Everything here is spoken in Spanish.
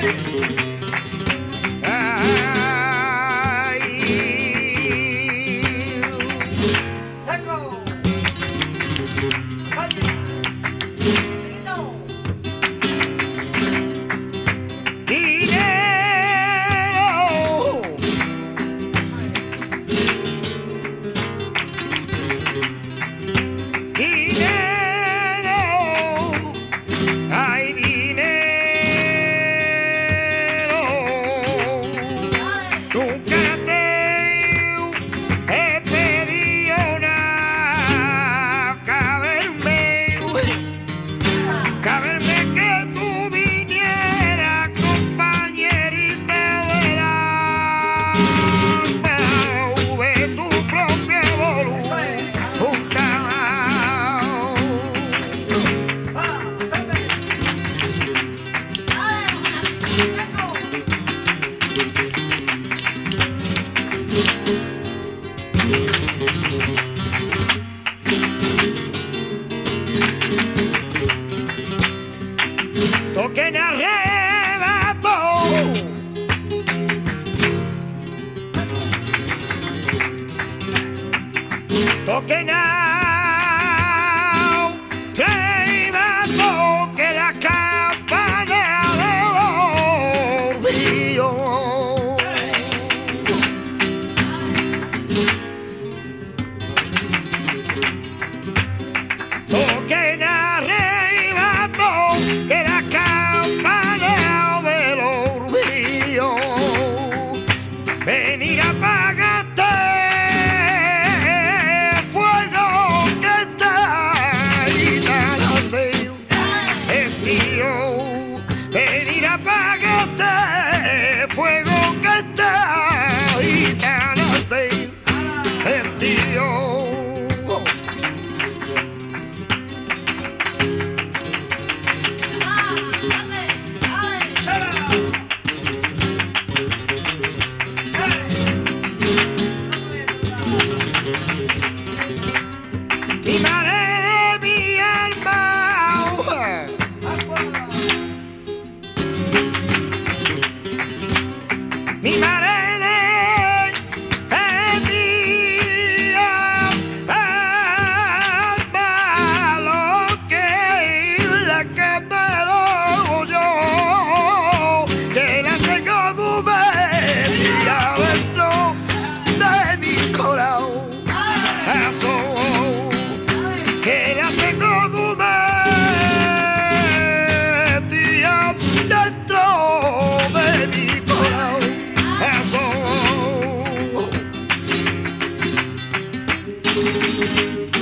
Toquen arrebato, toquen arrebato, que la campana de los ríos. Toquen arrebato, que la campana de los ríos. Venir a apagarte fuego que está ahí tan así. El tío, venir a apagarte fuego que está ahí tan así. El tío. Mi madre de mi alma, mi madre de mi alma, lo que la que me doy yo, que la tengo muy metida dentro de mi corazón. Que la tengo muy metida dentro de mi corazón. Eso.